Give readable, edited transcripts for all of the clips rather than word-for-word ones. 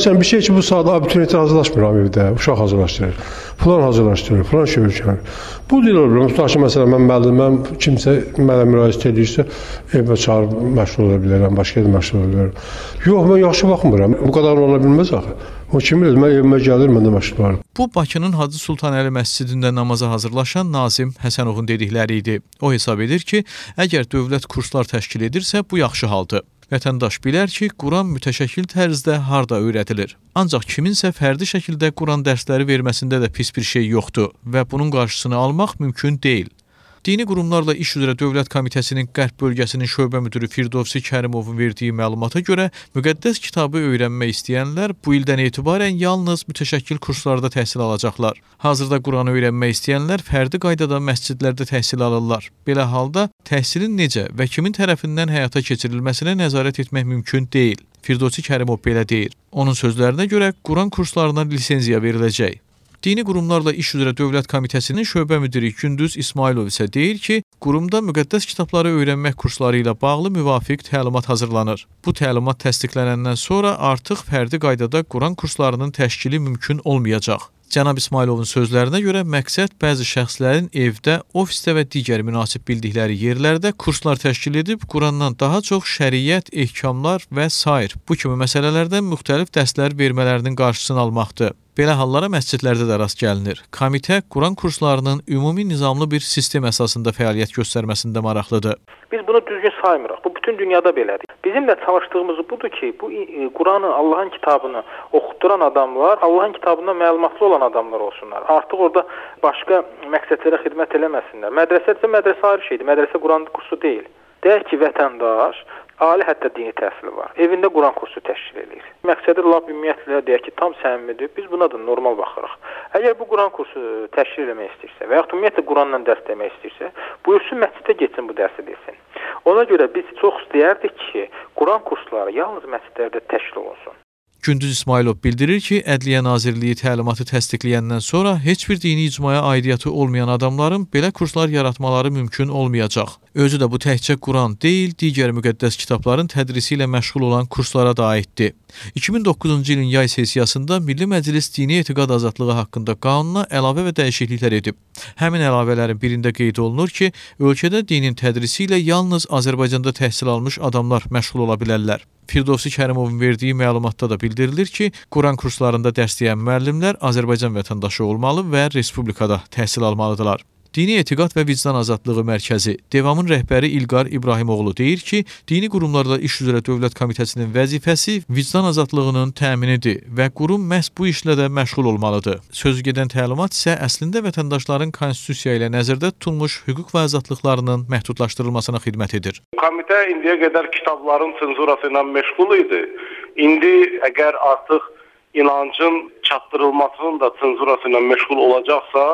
Məsələn, bir şey ki, bu saat abituriyentlər hazırlaşmır evdə, uşaq hazırlaşdırır, falan hazırlaşdırır, falan şey ölçənir. Bu deyil olur. Tutaq ki, məsələn, mən müəlliməm, kimsə mənə müraciət edirsə, evə çağırıb məşğul ola bilərəm, başqa yerdə məşğul ola bilərəm. Yox, mən yaxşı baxmıram. Bu qədər ola bilməz axı. O kim bilir, mən evimə gəlir, mən də məşğul olaram. Bu, Bakının Hacı Sultanəli məscidində namaza hazırlaşan Nazim Həsənovun dedikləri idi. O hesab edir ki, əgər dövlət kurslar təşkil edirsə, bu yaxşı haldır. Vətəndaş bilər ki, Quran mütəşəkkil tərzdə harda öyrədilir. Ancaq kiminsə fərdi şəkildə Quran dərsləri verməsində də pis bir şey yoxdur və bunun qarşısını almaq mümkün deyil. Dini Qurumlarla İş üzrə Dövlət Komitəsinin Qərb bölgəsinin şöbə müdiri Firdovsi Kərimovun verdiyi məlumata görə, müqəddəs kitabı öyrənmək istəyənlər bu ildən etibarən yalnız mütəşəkkil kurslarda təhsil alacaqlar. Hazırda Quranı öyrənmək istəyənlər fərdi qaydada məscidlərdə təhsil alırlar. Belə halda təhsilin necə və kimin tərəfindən həyata keçirilməsinə nəzarət etmək mümkün deyil. Firdovsi Kərimov belə deyir. Onun sözlərinə görə Quran kurslarına lisenziya veriləcək. Dini Qurumlarla İş üzrə Dövlət Komitəsinin şöbə müdiri Gündüz İsmailov isə deyir ki, qurumda müqəddəs kitabları öyrənmək kursları ilə bağlı müvafiq təlimat hazırlanır. Bu təlimat təsdiqlənəndən sonra artıq fərdi qaydada Quran kurslarının təşkili mümkün olmayacaq. Cənab İsmailovun sözlərinə görə məqsəd bəzi şəxslərin evdə, ofisdə və digər münasib bildikləri yerlərdə kurslar təşkil edib Qurandan daha çox şəriət, ehkamlar və sair bu kimi məsələlərdən müxtəlif dərslər vermələrinin qarşısını almaqdır. Belə hallara məscidlərdə də rast gəlinir. Komitə Quran kurslarının ümumi nizamlı bir sistem əsasında fəaliyyət göstərməsində maraqlıdır. Biz bunu düzgün saymırıq. Bu bütün dünyada belədir. Bizim də çalışdığımız budur ki, bu Quranı, Allahın kitabını oxutduran adamlar, Allahın kitabından məlumatlı olan adamlar olsunlar. Artıq orada başqa məqsədlərə xidmət eləməsinlər. Mədrəsə isə mədrəsə ayrı şeydir. Mədrəsə Quran kursu deyil. Deyək ki, vətəndaş ali hətta dini təhsili var. Evində Quran kursu təşkil edir. Məqsədi lap ümumiyyətlə deyək ki, tam səmimidir. Biz buna da normal baxırıq. Əgər bu Quran kursu təşkil etmək istəyirsə və yaxud ümumiyyətlə Quranla dərs demək istəyirsə, buyursun məscidə getsin bu dərsi desin. Ona görə biz çox istəyərdik ki, Quran kursları yalnız məscidlərdə təşkil olunsun. Gündüz İsmailov bildirir ki, Ədliyyə Nazirliyi təlimatı təsdiqləyəndən sonra heç bir dini icmaya aidiyyatı olmayan adamların belə kurslar yaratmaları mümkün olmayacaq. Özü də bu təkcə Quran deyil, digər müqəddəs kitabların tədrisi ilə məşğul olan kurslara da aiddir. 2009-cu ilin yay sessiyasında Milli Məclis dini etiqad azadlığı haqqında qanuna əlavə və dəyişikliklər edib. Həmin əlavələrin birində qeyd olunur ki, ölkədə dinin tədrisi ilə yalnız Azərbaycanda təhsil almış adamlar məşğul ola bilərlər. Firdovsi Kərimovun verdiyi məlumatda da bildirilir ki, Quran kurslarında dərs deyən müəllimlər Azərbaycan vətəndaşı olmalı və respublikada təhsil almalıdırlar. Dini Etiqad və Vicdan Azadlığı Mərkəzi Devamın rəhbəri İlqar İbrahimoğlu deyir ki, Dini Qurumlarla İş üzrə Dövlət Komitəsinin vəzifəsi vicdan azadlığının təminidir və qurum məhz bu işlə də məşğul olmalıdır. Sözü gedən təlimat isə əslində vətəndaşların konstitusiya ilə nəzərdə tutulmuş hüquq və azadlıqlarının məhdudlaşdırılmasına xidmət edir. Komitə indiyə qədər kitabların senzurası ilə məşğul idi. İndi əgər artıq inancın çatdırılmasının da senzurası ilə məşğul olacaqsa,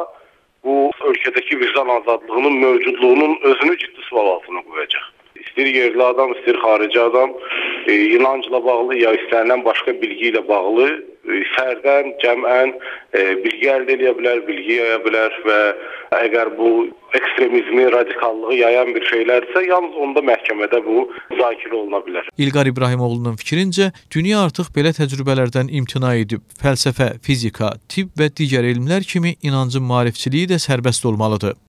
bu ölkədəki vicdan azadlığının mövcudluğunun özünü ciddi sual altına qoyacaq. İstəyir yerli adam, istəyir xarici adam, inancla bağlı ya istənilən başqa bilgi ilə bağlı fərdən, cəmən bilgi əldə edə bilər, bilgi yaya bilər və əgər bu ekstremizmi, radikallığı yayan bir şeylərsə, yalnız onda məhkəmədə bu müzakirə oluna bilər. İlqar İbrahimoğlu'nun fikrincə, dünya artıq belə təcrübələrdən imtina edib. Fəlsəfə, fizika, tibb və digər elmlər kimi inancın maarifçiliyi də sərbəst olmalıdır.